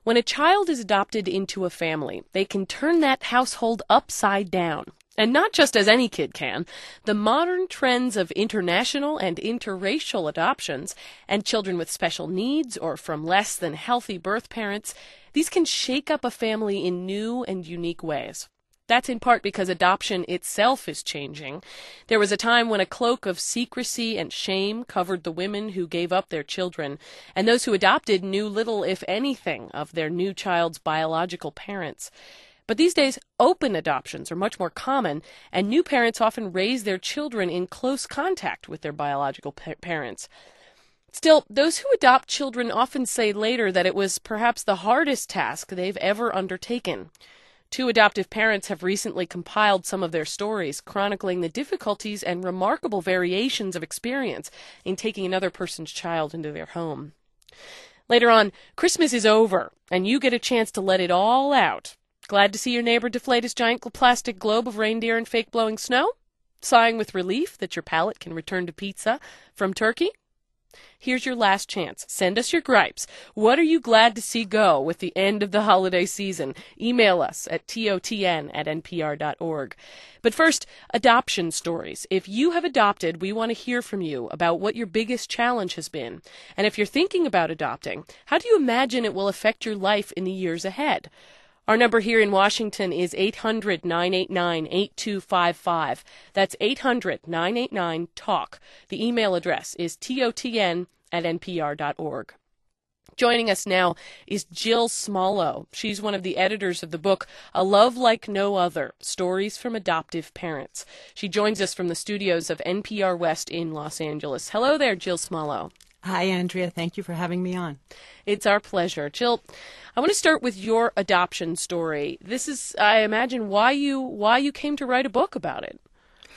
When a child is adopted into a family, they can turn that household upside down. And not just as any kid can. The modern trends of international and interracial adoptions and children with special needs or from less than healthy birth parents, these can shake up a family in new and unique ways. That's in part because adoption itself is changing. There was a time when a cloak of secrecy and shame covered the women who gave up their children, and those who adopted knew little, if anything, of their new child's biological parents. But these days, open adoptions are much more common, and new parents often raise their children in close contact with their biological parents. Still, those who adopt children often say later that it was perhaps the hardest task they've ever undertaken. Two adoptive parents have recently compiled some of their stories, chronicling the difficulties and remarkable variations of experience in taking another person's child into their home. Later on, Christmas is over, and you get a chance to let it all out. Glad to see your neighbor deflate his giant plastic globe of reindeer and fake blowing snow? Sighing with relief that your palate can return to pizza from Turkey? Here's your last chance. Send us your gripes. What are you glad to see go with the end of the holiday season? Email us at totn@npr.org. But first, adoption stories. If you have adopted, we want to hear from you about what your biggest challenge has been. And if you're thinking about adopting, how do you imagine it will affect your life in the years ahead? Our number here in Washington is 800-989-8255. That's 800-989-TALK. The email address is totn@npr.org. Joining us now is Jill Smalow. She's one of the editors of the book, A Love Like No Other, Stories from Adoptive Parents. She joins us from the studios of NPR West in Los Angeles. Hello there, Jill Smalow. Hi, Andrea. Thank you for having me on. It's our pleasure. Jill, I want to start with your adoption story. This is, I imagine, why you came to write a book about it.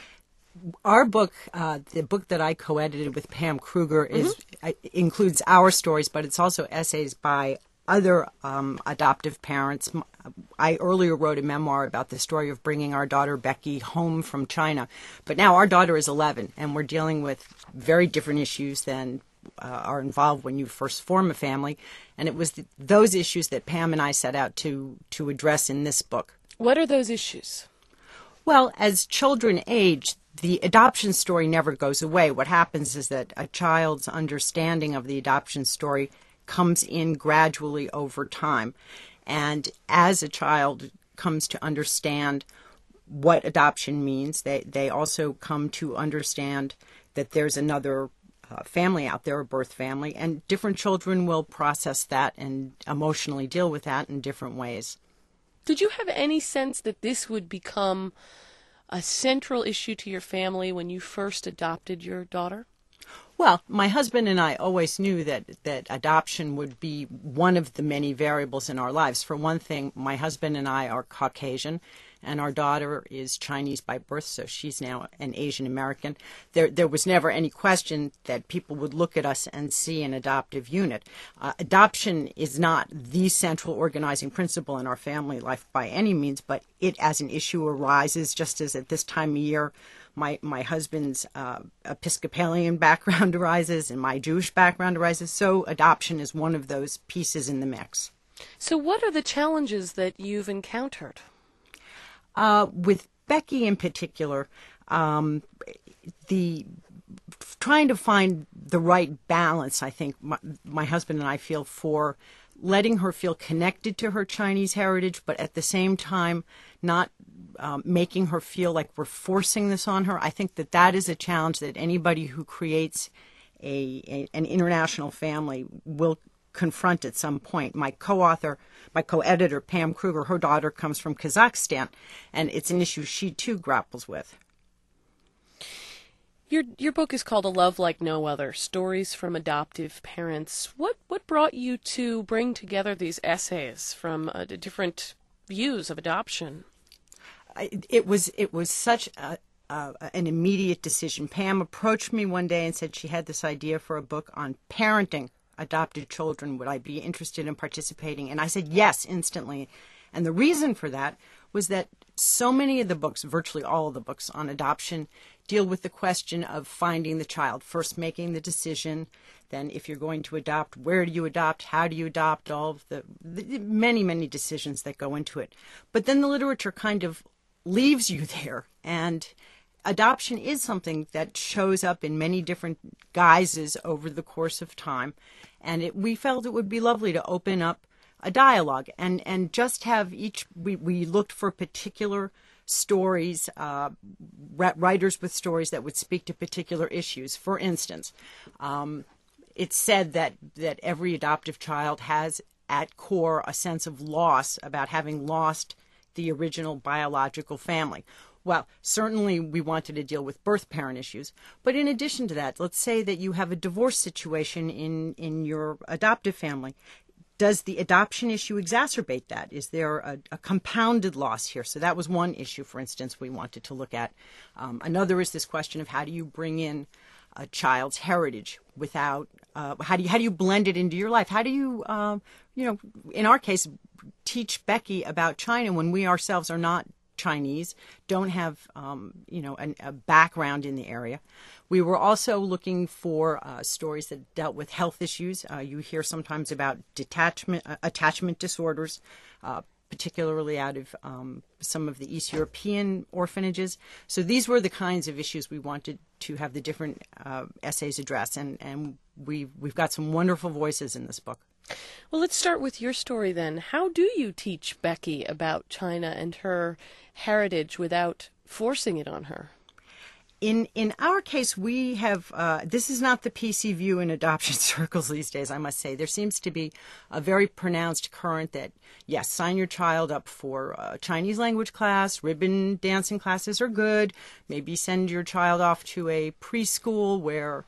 Our book, the book that I co-edited with Pam Kruger, includes our stories, but it's also essays by other adoptive parents. I earlier wrote a memoir about the story of bringing our daughter Becky home from China, but now our daughter is 11, and we're dealing with very different issues than are involved when you first form a family, and it was those issues that Pam and I set out to address in this book. What are those issues? Well, as children age, the adoption story never goes away. What happens is that a child's understanding of the adoption story comes in gradually over time, and as a child comes to understand what adoption means, they also come to understand that there's another family out there, a birth family, and different children will process that and emotionally deal with that in different ways. Did you have any sense that this would become a central issue to your family when you first adopted your daughter? Well, my husband and I always knew that adoption would be one of the many variables in our lives. For one thing, my husband and I are Caucasian, and our daughter is Chinese by birth, so she's now an Asian American. There was never any question that people would look at us and see an adoptive unit. Adoption is not the central organizing principle in our family life by any means, but it as an issue arises just as at this time of year my husband's Episcopalian background arises and my Jewish background arises, so adoption is one of those pieces in the mix. So what are the challenges that you've encountered? With Becky in particular, the trying to find the right balance, I think my husband and I feel, for letting her feel connected to her Chinese heritage, but at the same time not making her feel like we're forcing this on her. I think that is a challenge that anybody who creates an international family will confront at some point. My co-editor, Pam Kruger, her daughter comes from Kazakhstan, and it's an issue she too grapples with. Your book is called A Love Like No Other, Stories from Adoptive Parents. What brought you to bring together these essays from different views of adoption? It was such an immediate decision. Pam approached me one day and said she had this idea for a book on parenting adopted children. Would I be interested in participating? And I said yes instantly. And the reason for that was that So many of the books, virtually all of the books on adoption, deal with the question of finding the child, first making the decision, then if you're going to adopt, where do you adopt, how do you adopt, all of the many, many decisions that go into it. But then the literature kind of leaves you there, and adoption is something that shows up in many different guises over the course of time, and we felt it would be lovely to open up a dialogue and just have we looked for particular stories, writers with stories that would speak to particular issues. For instance, it's said that every adoptive child has at core a sense of loss about having lost the original biological family. Well, certainly we wanted to deal with birth parent issues, but in addition to that, let's say that you have a divorce situation in your adoptive family. Does the adoption issue exacerbate that? Is there a compounded loss here? So that was one issue, for instance, we wanted to look at. Another is this question of how do you bring in a child's heritage without, how do you blend it into your life? How do you, in our case, teach Becky about China when we ourselves are not Chinese, don't have, a background in the area. We were also looking for stories that dealt with health issues. You hear sometimes about attachment disorders, particularly out of some of the East European orphanages. So these were the kinds of issues we wanted to have the different essays address, and we've got some wonderful voices in this book. Well, let's start with your story then. How do you teach Becky about China and her heritage without forcing it on her? In our case, we have, this is not the PC view in adoption circles these days, I must say. There seems to be a very pronounced current that, yes, sign your child up for a Chinese language class, ribbon dancing classes are good, maybe send your child off to a preschool where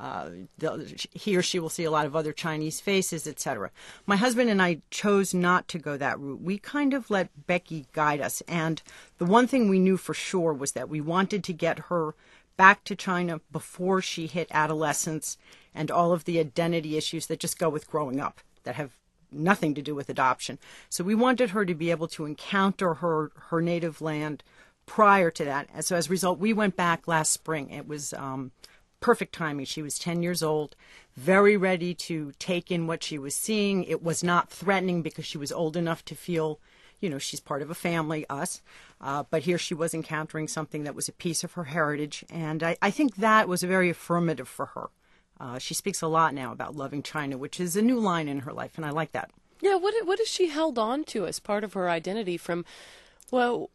he or she will see a lot of other Chinese faces, etc. My husband and I chose not to go that route. We kind of let Becky guide us. And the one thing we knew for sure was that we wanted to get her back to China before she hit adolescence and all of the identity issues that just go with growing up that have nothing to do with adoption. So we wanted her to be able to encounter her native land prior to that. And so as a result, we went back last spring. It was perfect timing. She was 10 years old, very ready to take in what she was seeing. It was not threatening because she was old enough to feel, she's part of a family, us. But here she was encountering something that was a piece of her heritage. And I think that was very affirmative for her. She speaks a lot now about loving China, which is a new line in her life, and I like that. Yeah, what has she held on to as part of her identity from, what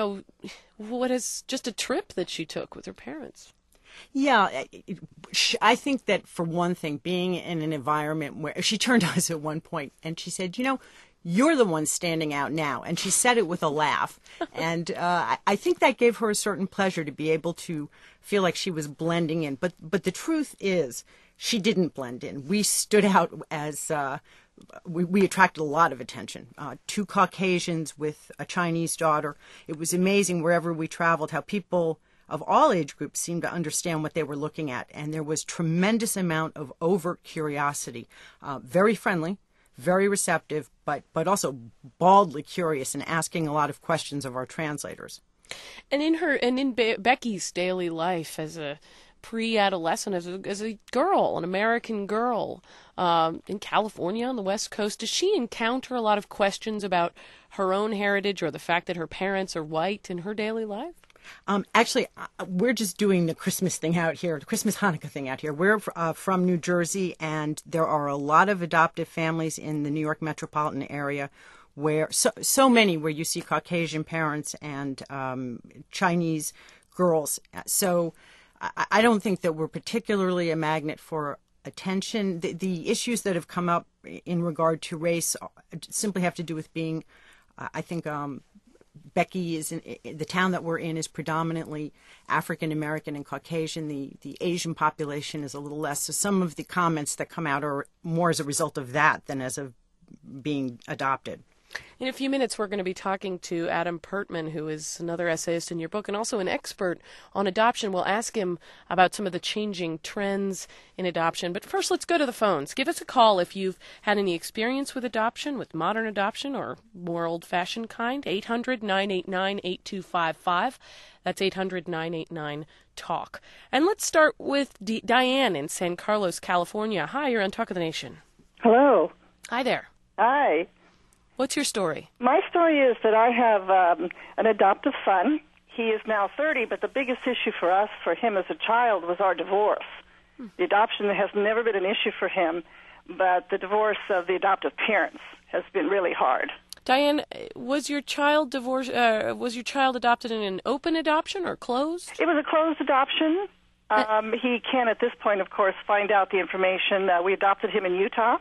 is just a trip that she took with her parents? Yeah, I think that for one thing, being in an environment where she turned to us at one point and she said, you're the one standing out now. And she said it with a laugh. And I think that gave her a certain pleasure to be able to feel like she was blending in. But the truth is she didn't blend in. We stood out as we attracted a lot of attention. Two Caucasians with a Chinese daughter. It was amazing wherever we traveled how people of all age groups seemed to understand what they were looking at. And there was tremendous amount of overt curiosity, very friendly, very receptive, but also baldly curious and asking a lot of questions of our translators. And in Becky's daily life as a pre-adolescent, as a girl, an American girl in California on the West Coast, does she encounter a lot of questions about her own heritage or the fact that her parents are white in her daily life? Actually, we're just doing the Christmas thing out here, the Christmas Hanukkah thing out here. We're from New Jersey, and there are a lot of adoptive families in the New York metropolitan area where so many where you see Caucasian parents and Chinese girls. So I don't think that we're particularly a magnet for attention. The issues that have come up in regard to race simply have to do with being, I think, Becky is in the town that we're in is predominantly African American and Caucasian. The Asian population is a little less. So some of the comments that come out are more as a result of that than as of being adopted. In a few minutes, we're going to be talking to Adam Pertman, who is another essayist in your book and also an expert on adoption. We'll ask him about some of the changing trends in adoption. But first, let's go to the phones. Give us a call if you've had any experience with adoption, with modern adoption or more old-fashioned kind. 800-989-8255. That's 800-989-TALK. And let's start with Diane in San Carlos, California. Hi, you're on Talk of the Nation. Hello. Hi there. Hi. What's your story? My story is that I have an adoptive son. He is now 30, but the biggest issue for him as a child, was our divorce. The adoption has never been an issue for him, but the divorce of the adoptive parents has been really hard. Diane, was your child adopted in an open adoption or closed? It was a closed adoption. He can, at this point, of course, find out the information. We adopted him in Utah.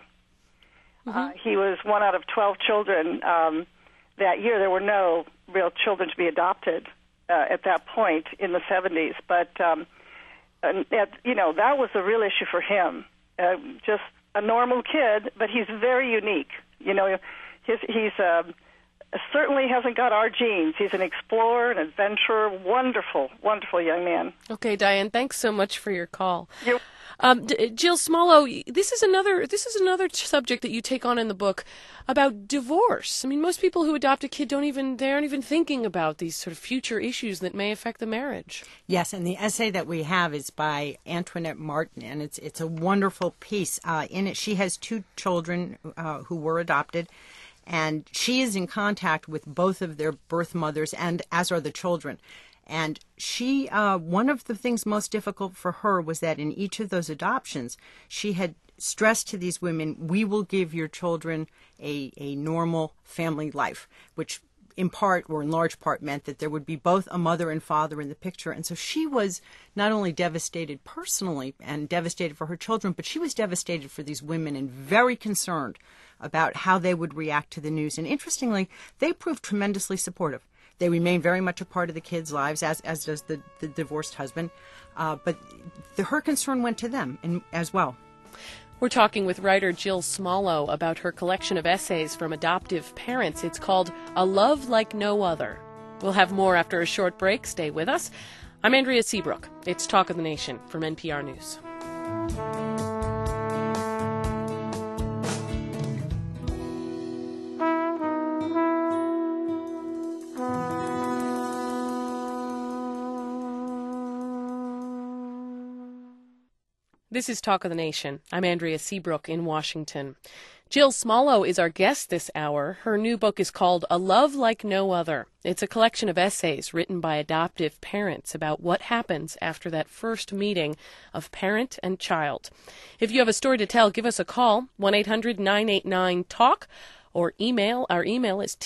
He was one out of 12 children. That year, there were no real children to be adopted at that point in the 70s. But, that was a real issue for him. Just a normal kid, but he's very unique. He's certainly hasn't got our genes. He's an explorer, an adventurer, wonderful, wonderful young man. Okay, Diane, thanks so much for your call. Jill Smollow, this is another subject that you take on in the book about divorce. I mean, most people who adopt a kid aren't even thinking about these sort of future issues that may affect the marriage. Yes, and the essay that we have is by Antoinette Martin, and it's a wonderful piece. In it, she has 2 children who were adopted, and she is in contact with both of their birth mothers, and as are the children. And she, one of the things most difficult for her was that in each of those adoptions, she had stressed to these women, we will give your children a normal family life, which in part or in large part meant that there would be both a mother and father in the picture. And so she was not only devastated personally and devastated for her children, but she was devastated for these women and very concerned about how they would react to the news. And interestingly, they proved tremendously supportive. They remain very much a part of the kids' lives, as does the divorced husband. But her concern went to them as well. We're talking with writer Jill Smollow about her collection of essays from adoptive parents. It's called A Love Like No Other. We'll have more after a short break. Stay with us. I'm Andrea Seabrook. It's Talk of the Nation from NPR News. This is Talk of the Nation. I'm Andrea Seabrook in Washington. Jill Smollow is our guest this hour. Her new book is called A Love Like No Other. It's a collection of essays written by adoptive parents about what happens after that first meeting of parent and child. If you have a story to tell, give us a call, 1-800-989-TALK, or email. Our email is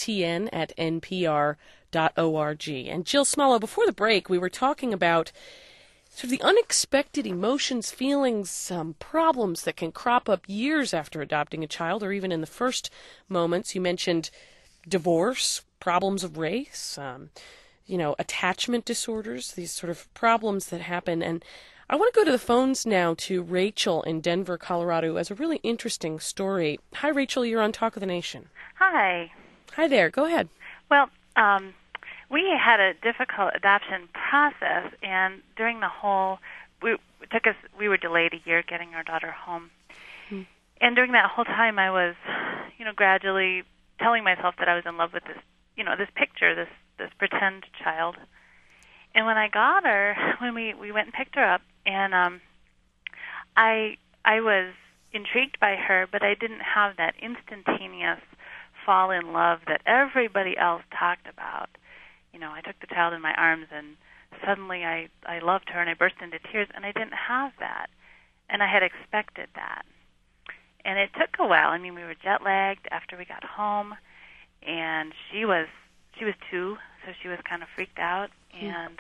totn@npr.org. And Jill Smollow, before the break, we were talking about sort of the unexpected emotions, feelings, problems that can crop up years after adopting a child or even in the first moments. You mentioned divorce, problems of race, attachment disorders, these sort of problems that happen. And I want to go to the phones now to Rachel in Denver, Colorado, who has a really interesting story. Hi, Rachel. You're on Talk of the Nation. Hi. Hi there. Go ahead. Well, we had a difficult adoption process, and during the whole, we were delayed a year getting our daughter home. Mm. And during that whole time, I was, gradually telling myself that I was in love with this, this picture, this pretend child. And when I got her, when we went and picked her up, and I was intrigued by her, but I didn't have that instantaneous fall in love that everybody else talked about. I took the child in my arms, and suddenly I loved her, and I burst into tears, and I didn't have that. And I had expected that. And it took a while. I mean, we were jet-lagged after we got home, and she was 2, so she was kind of freaked out. And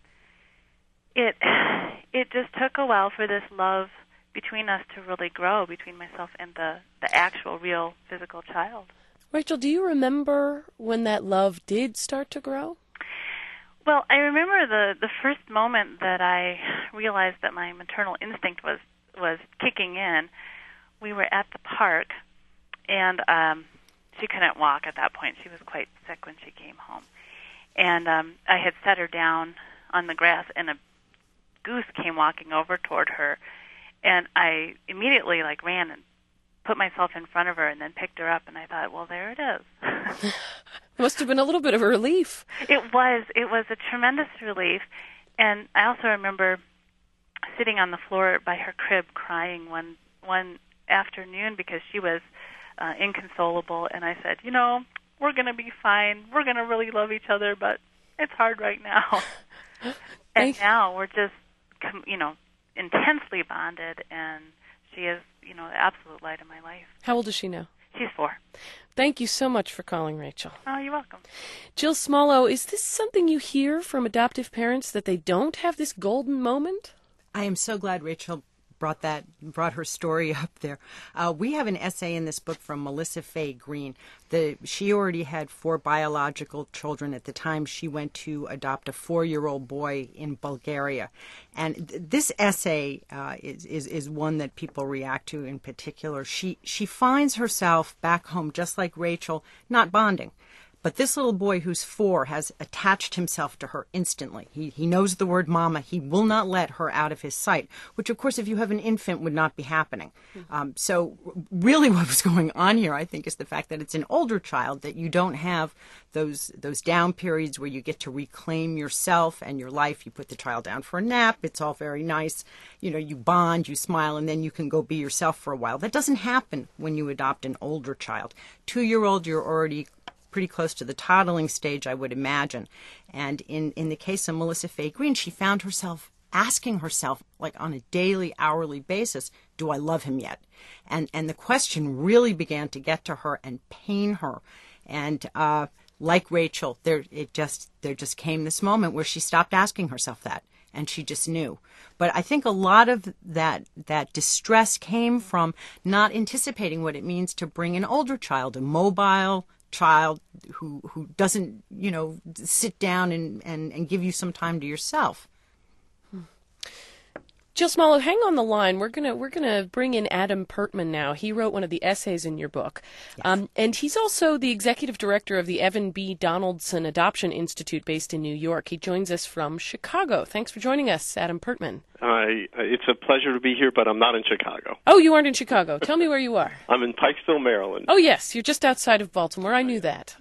it just took a while for this love between us to really grow, between myself and the actual, real, physical child. Rachel, do you remember when that love did start to grow? Well, I remember the first moment that I realized that my maternal instinct was kicking in. We were at the park, and she couldn't walk at that point. She was quite sick when she came home. And I had set her down on the grass, and a goose came walking over toward her. And I immediately ran and put myself in front of her and then picked her up, and I thought, well, there it is. It must have been a little bit of a relief. It was a tremendous relief. And I also remember sitting on the floor by her crib crying one afternoon because she was inconsolable, and I said, we're going to be fine. We're going to really love each other, but it's hard right now. And now we're just, intensely bonded, and she is, the absolute light of my life. How old is she now? She's 4. Thank you so much for calling, Rachel. Oh, you're welcome. Jill Smollow, is this something you hear from adoptive parents, that they don't have this golden moment? I am so glad Rachel brought her story up there. We have an essay in this book from Melissa Fay Green. She already had 4 biological children at the time she went to adopt a 4-year-old boy in Bulgaria. And this essay is one that people react to in particular. She finds herself back home, just like Rachel, not bonding. But this little boy who's 4 has attached himself to her instantly. He knows the word mama. He will not let her out of his sight, which, of course, if you have an infant, would not be happening. So really what was going on here, I think, is the fact that it's an older child, that you don't have those down periods where you get to reclaim yourself and your life. You put the child down for a nap. It's all very nice. You bond, you smile, and then you can go be yourself for a while. That doesn't happen when you adopt an older child. 2-year-old, you're already pretty close to the toddling stage, I would imagine. And in the case of Melissa Fay Green, she found herself asking herself, on a daily, hourly basis, do I love him yet? And the question really began to get to her and pain her. And like Rachel, there just came this moment where she stopped asking herself that, and she just knew. But I think a lot of that distress came from not anticipating what it means to bring an older child, a mobile child who doesn't, sit down and give you some time to yourself. Jill Smollow, hang on the line. We're gonna bring in Adam Pertman now. He wrote one of the essays in your book, yes. And he's also the executive director of the Evan B. Donaldson Adoption Institute, based in New York. He joins us from Chicago. Thanks for joining us, Adam Pertman. It's a pleasure to be here, but I'm not in Chicago. Oh, you aren't in Chicago. Tell me where you are. I'm in Pikesville, Maryland. Oh, yes, you're just outside of Baltimore. I knew that.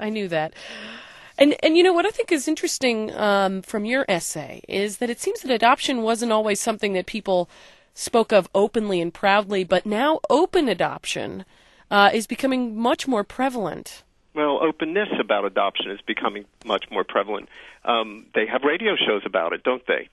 And what I think is interesting from your essay is that it seems that adoption wasn't always something that people spoke of openly and proudly, but now open adoption is becoming much more prevalent. Well, openness about adoption is becoming much more prevalent. They have radio shows about it, don't they?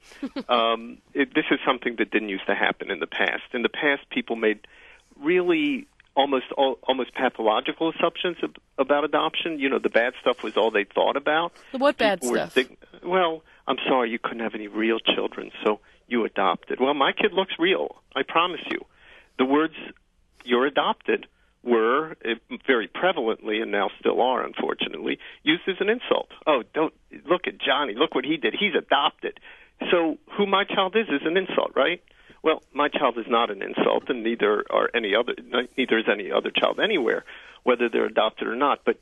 This is something that didn't used to happen in the past. In the past, people made really almost pathological assumptions about adoption. The bad stuff was all they thought about. What bad stuff? Well, I'm sorry, you couldn't have any real children, so you adopted. Well, my kid looks real, I promise you. The words, you're adopted, were very prevalently, and now still are, unfortunately, used as an insult. Oh, don't look at Johnny. Look what he did. He's adopted. So who my child is an insult, right? Well, my child is not an insult, and neither is any other child anywhere, whether they're adopted or not. But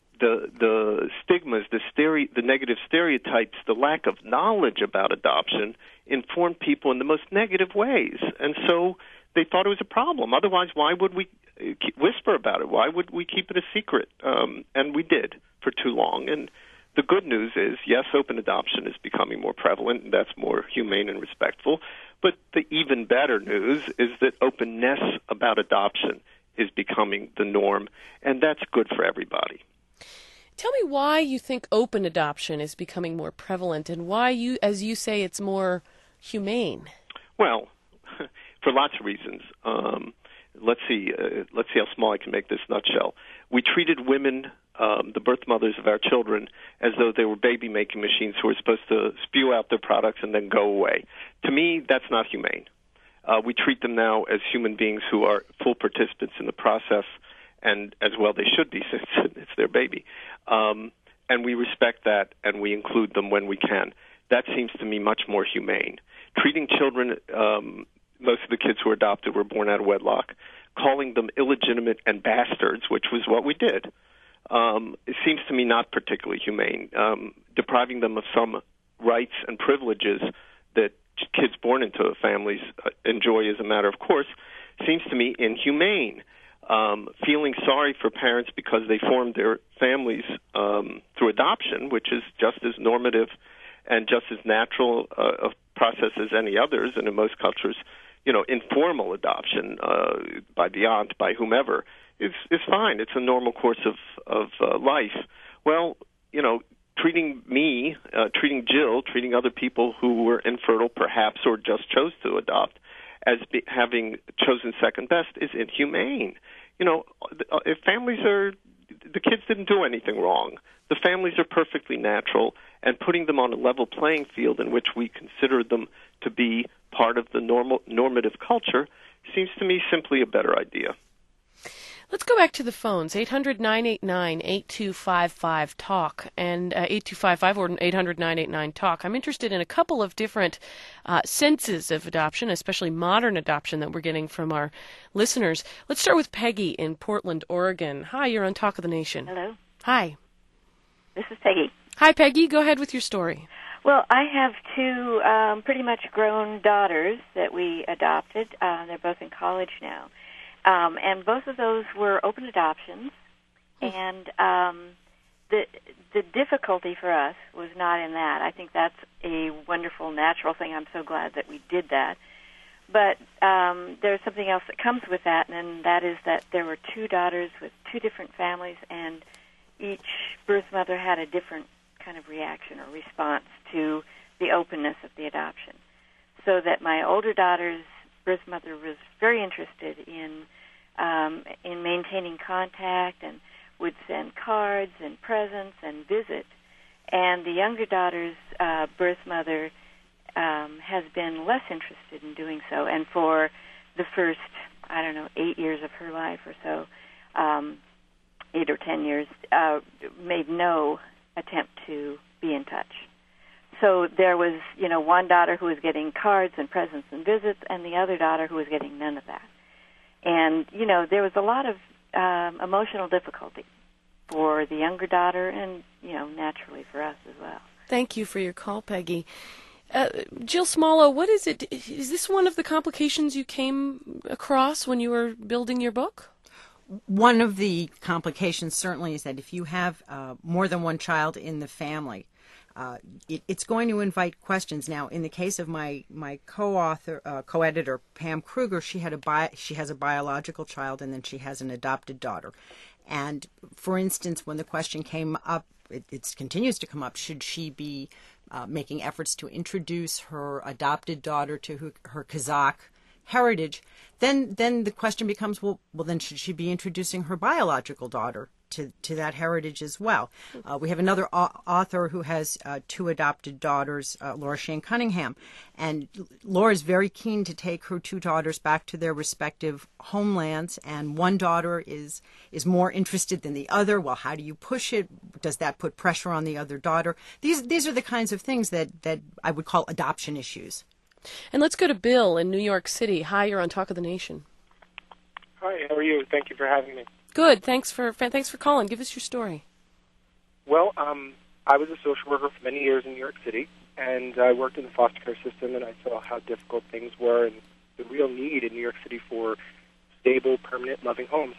the stigmas, the negative stereotypes, the lack of knowledge about adoption inform people in the most negative ways, and so they thought it was a problem. Otherwise, why would we whisper about it? Why would we keep it a secret? And we did for too long. And the good news is, yes, open adoption is becoming more prevalent, and that's more humane and respectful. But the even better news is that openness about adoption is becoming the norm, and that's good for everybody. Tell me why you think open adoption is becoming more prevalent, and why as you say, it's more humane. Well, for lots of reasons. Let's see how small I can make this nutshell. We treated women, the birth mothers of our children, as though they were baby-making machines who were supposed to spew out their products and then go away. To me, that's not humane. We treat them now as human beings who are full participants in the process, and as well they should be since it's their baby. And we respect that, and we include them when we can. That seems to me much more humane. Treating children, most of the kids who were adopted were born out of wedlock, calling them illegitimate and bastards, which was what we did. it seems to me not particularly humane. Depriving them of some rights and privileges that kids born into families enjoy as a matter of course seems to me inhumane. Feeling sorry for parents because they formed their families through adoption, which is just as normative and just as natural a process as any others, and in most cultures, informal adoption by the aunt, by whomever, is fine. It's a normal course of life. Well, treating me, treating Jill, treating other people who were infertile perhaps or just chose to adopt as having chosen second best is inhumane. If families the kids didn't do anything wrong. The families are perfectly natural, and putting them on a level playing field in which we consider them to be part of the normative culture seems to me simply a better idea. Let's go back to the phones, 800-989-8255-TALK, and 8255 or 800-989-TALK. I'm interested in a couple of different senses of adoption, especially modern adoption that we're getting from our listeners. Let's start with Peggy in Portland, Oregon. Hi, you're on Talk of the Nation. Hello. Hi. This is Peggy. Hi, Peggy. Go ahead with your story. Well, I have two pretty much grown daughters that we adopted. They're both in college now. And both of those were open adoptions, and the difficulty for us was not in that. I think that's a wonderful, natural thing. I'm so glad that we did that. But there's something else that comes with that, and that is that there were two daughters with two different families, and each birth mother had a different kind of reaction or response to the openness of the adoption. So that my older daughter's birth mother was very interested in maintaining contact and would send cards and presents and visit. And the younger daughter's birth mother has been less interested in doing so. And for the first, 8 years of her life or so, 8 or 10 years, made no attempt to be in touch. So there was, one daughter who was getting cards and presents and visits, and the other daughter who was getting none of that. And, there was a lot of emotional difficulty for the younger daughter and, naturally for us as well. Thank you for your call, Peggy. Jill Smalla, what is it? Is this one of the complications you came across when you were building your book? One of the complications certainly is that if you have more than one child in the family, it's going to invite questions. Now, in the case of my co-editor, Pam Kruger, she has a biological child, and then she has an adopted daughter. And for instance, when the question came up, it continues to come up: should she be making efforts to introduce her adopted daughter to her Kazakh heritage? Then the question becomes, well, then should she be introducing her biological daughter to that heritage as well? We have another author who has two adopted daughters, Laura Shane Cunningham, and Laura's very keen to take her two daughters back to their respective homelands, and one daughter is more interested than the other. Well, how do you push it? Does that put pressure on the other daughter? These are the kinds of things that I would call adoption issues. And let's go to Bill in New York City. Hi, you're on Talk of the Nation. Hi, how are you? Thank you for having me. Good. Thanks for calling. Give us your story. Well, I was a social worker for many years in New York City, and I worked in the foster care system, and I saw how difficult things were and the real need in New York City for stable, permanent, loving homes.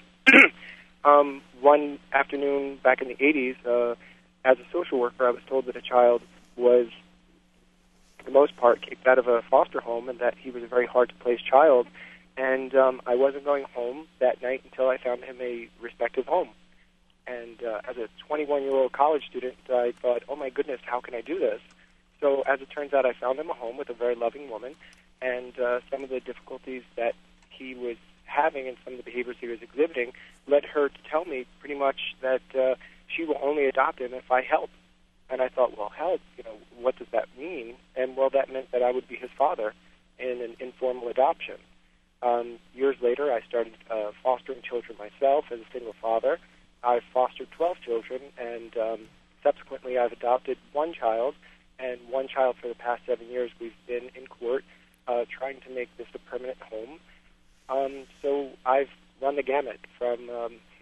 One afternoon back in the 80s, as a social worker, I was told that a child was, for the most part, kicked out of a foster home and that he was a very hard-to-place child. And I wasn't going home that night until I found him a respective home. And as a 21-year-old college student, I thought, oh, my goodness, how can I do this? So as it turns out, I found him a home with a very loving woman, and some of the difficulties that he was having and some of the behaviors he was exhibiting led her to tell me pretty much that she will only adopt him if I help. And I thought, well, help, what does that mean? And, well, that meant that I would be his father in an informal adoption. Years later, I started fostering children myself as a single father. I've fostered 12 children, and subsequently I've adopted one child, and one child for the past 7 years. We've been in court trying to make this a permanent home. So I've run the gamut from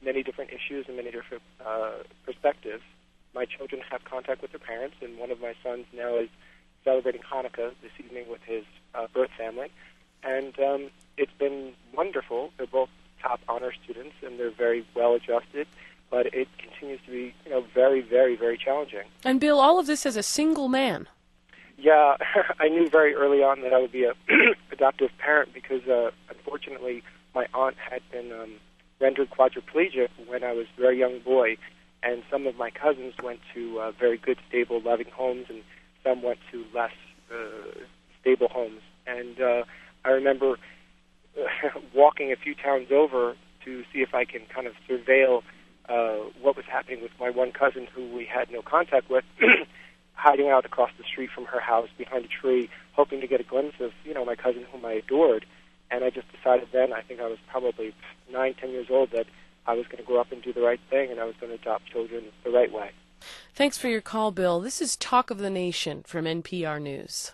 many different issues and many different perspectives. My children have contact with their parents, and one of my sons now is celebrating Hanukkah this evening with his birth family. And it's been wonderful. They're both top honor students, and they're very well adjusted, but it continues to be, very, very, very challenging. And Bill, all of this as a single man. Yeah, I knew very early on that I would be a adoptive parent because, unfortunately, my aunt had been rendered quadriplegic when I was a very young boy, and some of my cousins went to very good, stable, loving homes, and some went to less stable homes. And I remember walking a few towns over to see if I can kind of surveil what was happening with my one cousin who we had no contact with, hiding out across the street from her house behind a tree, hoping to get a glimpse of, my cousin whom I adored. And I just decided then, I think I was probably 9, 10 years old, that I was going to grow up and do the right thing, and I was going to adopt children the right way. Thanks for your call, Bill. This is Talk of the Nation from NPR News.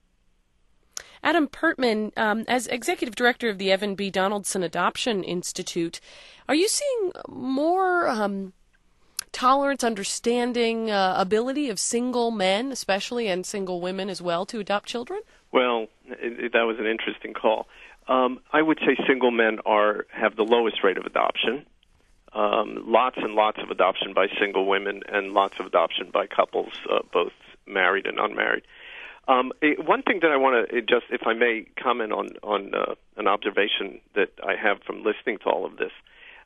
Adam Pertman, as Executive Director of the Evan B. Donaldson Adoption Institute, are you seeing more tolerance, understanding, ability of single men, especially, and single women as well, to adopt children? Well, that was an interesting call. I would say single men have the lowest rate of adoption. Lots and lots of adoption by single women and lots of adoption by couples, both married and unmarried. One thing that I want to just, if I may, comment on an observation that I have from listening to all of this.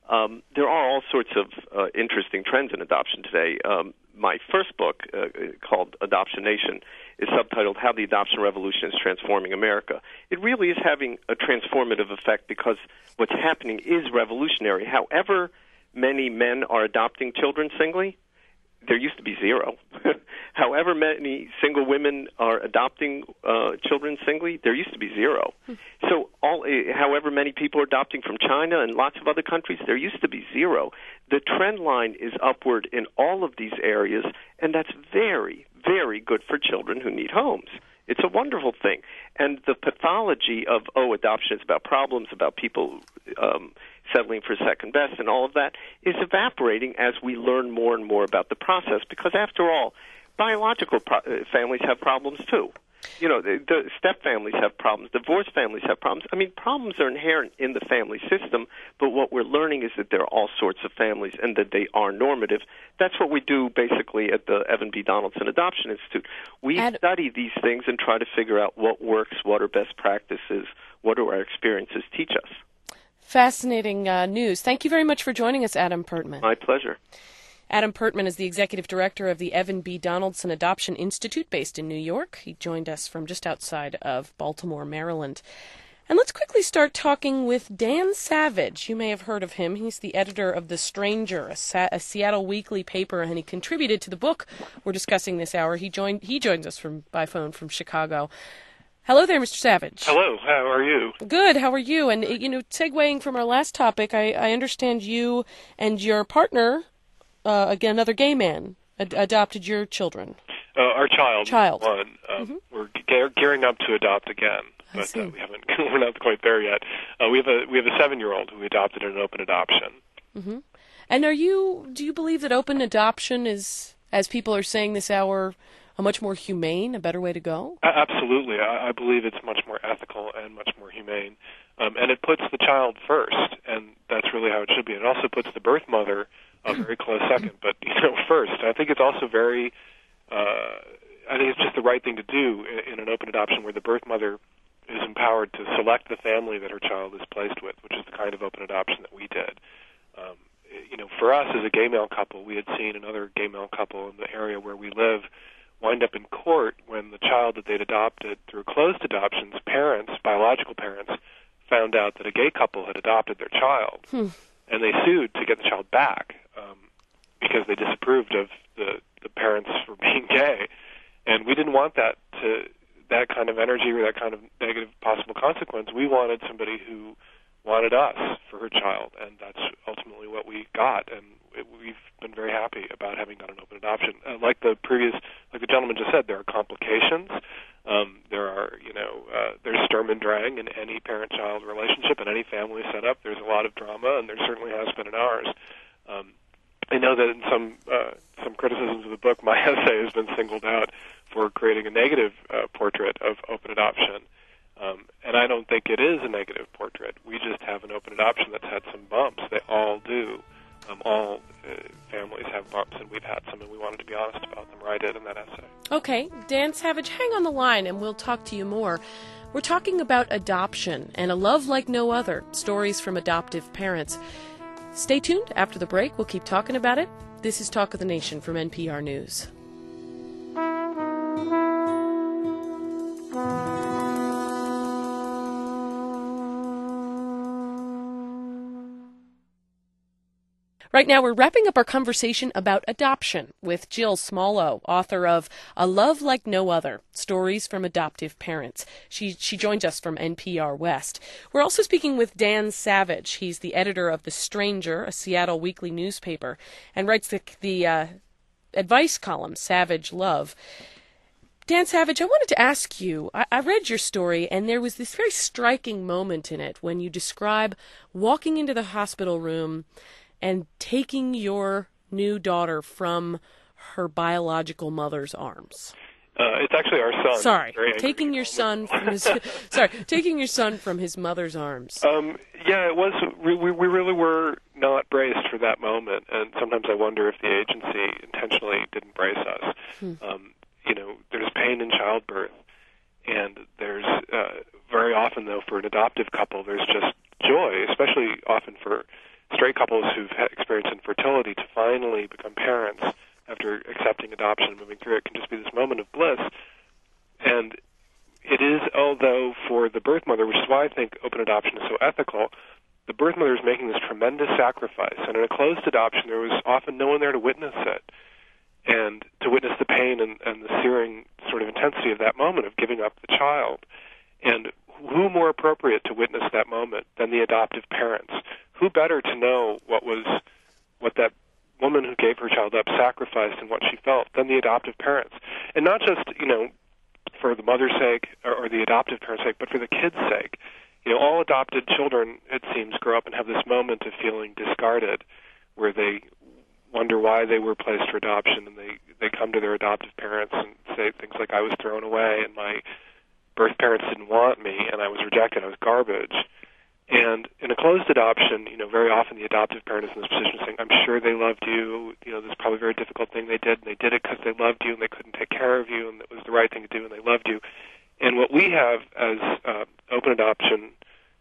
There are all sorts of interesting trends in adoption today. My first book, called Adoption Nation, is subtitled How the Adoption Revolution is Transforming America. It really is having a transformative effect because what's happening is revolutionary. However many men are adopting children singly, there used to be zero. However many single women are adopting children singly, there used to be zero. So however many people are adopting from China and lots of other countries, there used to be zero. The trend line is upward in all of these areas, and that's very, very good for children who need homes. It's a wonderful thing. And the pathology of, adoption is about problems, about people settling for second best and all of that is evaporating as we learn more and more about the process because, after all, biological families have problems too. The step families have problems. Divorce families have problems. I mean, problems are inherent in the family system, but what we're learning is that there are all sorts of families and that they are normative. That's what we do basically at the Evan B. Donaldson Adoption Institute. We study these things and try to figure out what works, what are best practices, what do our experiences teach us. Fascinating news. Thank you very much for joining us, Adam Pertman. My pleasure. Adam Pertman is the Executive Director of the Evan B. Donaldson Adoption Institute based in New York. He joined us from just outside of Baltimore, Maryland. And let's quickly start talking with Dan Savage. You may have heard of him. He's the editor of The Stranger, a Seattle weekly paper, and he contributed to the book we're discussing this hour. He joins us by phone from Chicago. Hello there, Mr. Savage. Hello. How are you? Good. How are you? And, segueing from our last topic, I understand you and your partner, again, another gay man, adopted your children. Our child. One. We're gearing up to adopt again, but we're not quite there yet. We have a 7-year-old who we adopted in an open adoption. Mm-hmm. And do you believe that open adoption is, as people are saying this hour, a much more humane, a better way to go? Absolutely. I believe it's much more ethical and much more humane. And it puts the child first, and that's really how it should be. It also puts the birth mother a very close second, but first. I think it's also I think it's just the right thing to do in an open adoption where the birth mother is empowered to select the family that her child is placed with, which is the kind of open adoption that we did. For us as a gay male couple, we had seen another gay male couple in the area where we live wind up in court when the child that they'd adopted through closed adoptions, biological parents, found out that a gay couple had adopted their child. And they sued to get the child back because they disapproved of the parents for being gay. And we didn't want that kind of energy or that kind of negative possible consequence. We wanted somebody who wanted us for her child, and that's ultimately what we got. And we've been very happy about having done an open adoption. Like the gentleman just said, there are complications. There are, there's Sturm and Drang in any parent-child relationship, in any family setup. There's a lot of drama, and there certainly has been in ours. I know that in some criticisms of the book, my essay has been singled out for creating a negative portrait of open adoption. And I don't think it is a negative portrait. We just have an open adoption that's had some bumps. They all do. All families have bumps, and we've had some, and we wanted to be honest about them, or I did in that essay. Okay, Dan Savage, hang on the line, and we'll talk to you more. We're talking about adoption and a love like no other, stories from adoptive parents. Stay tuned. After the break, we'll keep talking about it. This is Talk of the Nation from NPR News. Right now, we're wrapping up our conversation about adoption with Jill Smallo, author of A Love Like No Other, Stories from Adoptive Parents. She joins us from NPR West. We're also speaking with Dan Savage. He's the editor of The Stranger, a Seattle weekly newspaper, and writes the advice column, Savage Love. Dan Savage, I wanted to ask you, I read your story, and there was this very striking moment in it when you describe walking into the hospital room and taking your new daughter from her biological mother's arms. It's actually our son. Sorry, taking your son from his taking your son from his mother's arms. Yeah, it was. We really were not braced for that moment, and sometimes I wonder if the agency intentionally didn't brace us. There's pain in childbirth, and there's very often, though, for an adoptive couple, there's just joy, especially often for straight couples who've experienced infertility to finally become parents after accepting adoption and moving through it can just be this moment of bliss. And it is, although for the birth mother, which is why I think open adoption is so ethical, the birth mother is making this tremendous sacrifice. And in a closed adoption, there was often no one there to witness it and to witness the pain and the searing sort of intensity of that moment of giving up the child. And who more appropriate to witness that moment than the adoptive parents? Who better to know what that woman who gave her child up sacrificed and what she felt than the adoptive parents? And not just, for the mother's sake or the adoptive parent's sake, but for the kid's sake. All adopted children, it seems, grow up and have this moment of feeling discarded where they wonder why they were placed for adoption, and they come to their adoptive parents and say things like, I was thrown away and my birth parents didn't want me and I was rejected, I was garbage. And in a closed adoption, very often the adoptive parent is in this position saying, I'm sure they loved you, this is probably a very difficult thing they did, and they did it because they loved you and they couldn't take care of you and it was the right thing to do and they loved you. And what we have as open adoption,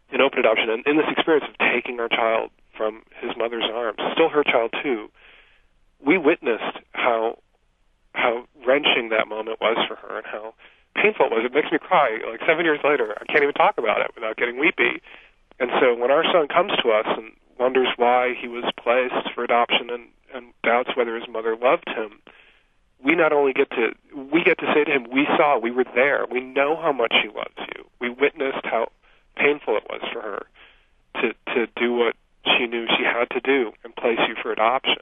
and in this experience of taking our child from his mother's arms, still her child too, we witnessed how wrenching that moment was for her and how painful it was. It makes me cry. Like 7 years later, I can't even talk about it without getting weepy. And so when our son comes to us and wonders why he was placed for adoption and doubts whether his mother loved him, we not only get to say to him, we were there, we know how much she loves you. We witnessed how painful it was for her to do what she knew she had to do and place you for adoption.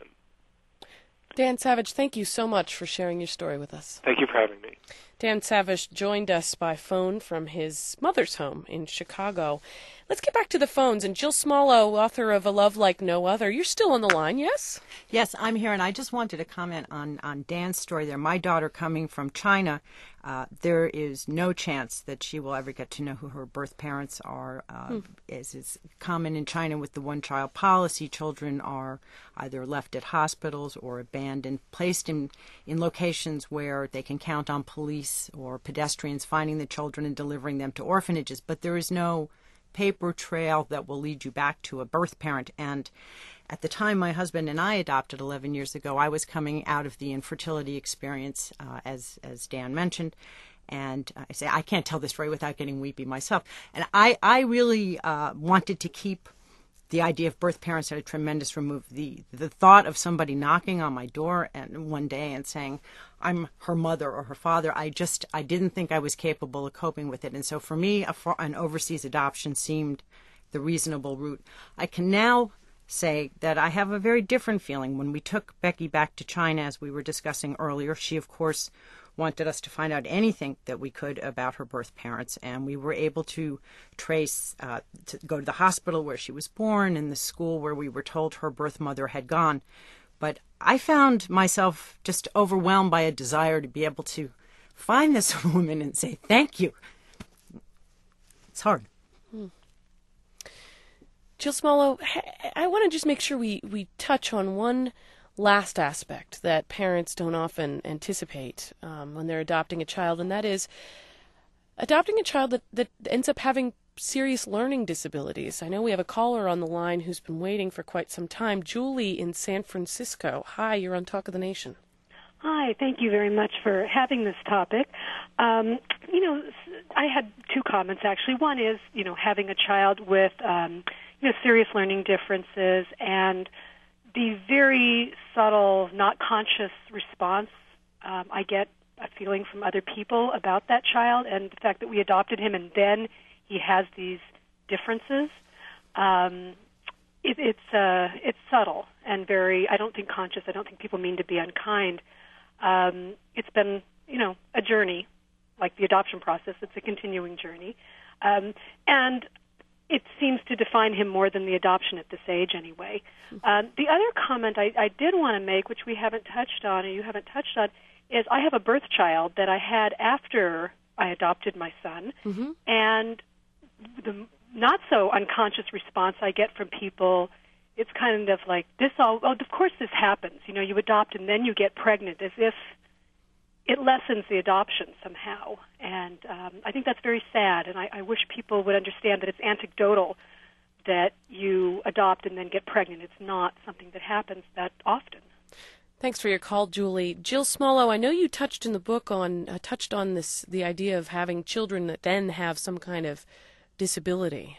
Dan Savage, thank you so much for sharing your story with us. Thank you for having me. Dan Savage joined us by phone from his mother's home in Chicago. Let's get back to the phones. And Jill Smallo, author of A Love Like No Other, you're still on the line, yes? Yes, I'm here, and I just wanted to comment on Dan's story there. My daughter coming from China, there is no chance that she will ever get to know who her birth parents are. As is common in China with the one-child policy, children are either left at hospitals or abandoned, placed in locations where they can count on police or pedestrians finding the children and delivering them to orphanages. But there is no paper trail that will lead you back to a birth parent. And at the time my husband and I adopted 11 years ago, I was coming out of the infertility experience, as Dan mentioned. And I say, I can't tell this story without getting weepy myself. And I really wanted to keep the idea of birth parents at a tremendous remove. The thought of somebody knocking on my door and one day and saying, I'm her mother or her father, I didn't think I was capable of coping with it. And so for me, an overseas adoption seemed the reasonable route. I can now say that I have a very different feeling. When we took Becky back to China, as we were discussing earlier, she, of course, wanted us to find out anything that we could about her birth parents, and we were able to trace, to go to the hospital where she was born and the school where we were told her birth mother had gone. But I found myself just overwhelmed by a desire to be able to find this woman and say thank you. It's hard. Jill Smollow, I want to just make sure we touch on one last aspect that parents don't often anticipate when they're adopting a child, and that is adopting a child that ends up having serious learning disabilities. I know we have a caller on the line who's been waiting for quite some time. Julie in San Francisco. Hi, you're on Talk of the Nation. Hi, thank you very much for having this topic. I had two comments, actually. One is, having a child with, serious learning differences and the very subtle, not conscious response I get a feeling from other people about that child, and the fact that we adopted him and then he has these differences. It's subtle and very, I don't think conscious. I don't think people mean to be unkind. It's been, a journey, like the adoption process. It's a continuing journey. And it seems to define him more than the adoption at this age anyway. The other comment I did want to make, which we haven't touched on, or you haven't touched on, is I have a birth child that I had after I adopted my son, and the not so unconscious response I get from people, it's kind of like, of course this happens. You adopt and then you get pregnant, as if it lessens the adoption somehow. And I think that's very sad, and I wish people would understand that it's anecdotal that you adopt and then get pregnant. It's not something that happens that often. Thanks for your call, Julie. Jill Smollow, I know you touched in the book on the idea of having children that then have some kind of disability.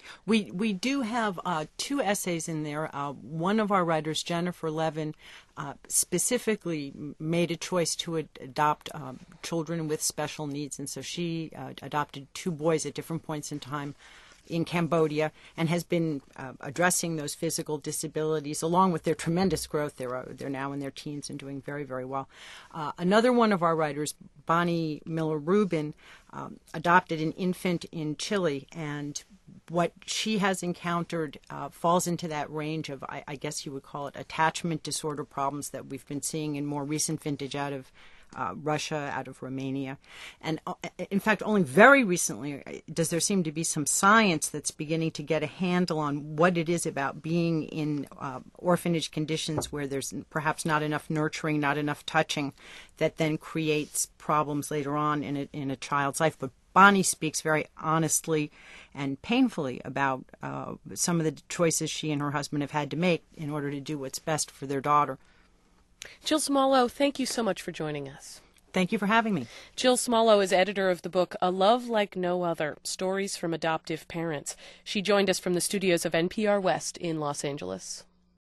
We do have two essays in there. One of our writers, Jennifer Levin, specifically made a choice to adopt children with special needs, and so she adopted two boys at different points in time in Cambodia and has been addressing those physical disabilities along with their tremendous growth. They're now in their teens and doing very, very well. Another one of our writers, Bonnie Miller Rubin, adopted an infant in Chile, and what she has encountered falls into that range of, I guess you would call it, attachment disorder problems that we've been seeing in more recent vintage out of Russia, out of Romania. And in fact, only very recently does there seem to be some science that's beginning to get a handle on what it is about being in orphanage conditions where there's perhaps not enough nurturing, not enough touching, that then creates problems later on in a child's life. But Bonnie speaks very honestly and painfully about some of the choices she and her husband have had to make in order to do what's best for their daughter. Jill Smollow, thank you so much for joining us. Thank you for having me. Jill Smollow is editor of the book A Love Like No Other, Stories from Adoptive Parents. She joined us from the studios of NPR West in Los Angeles.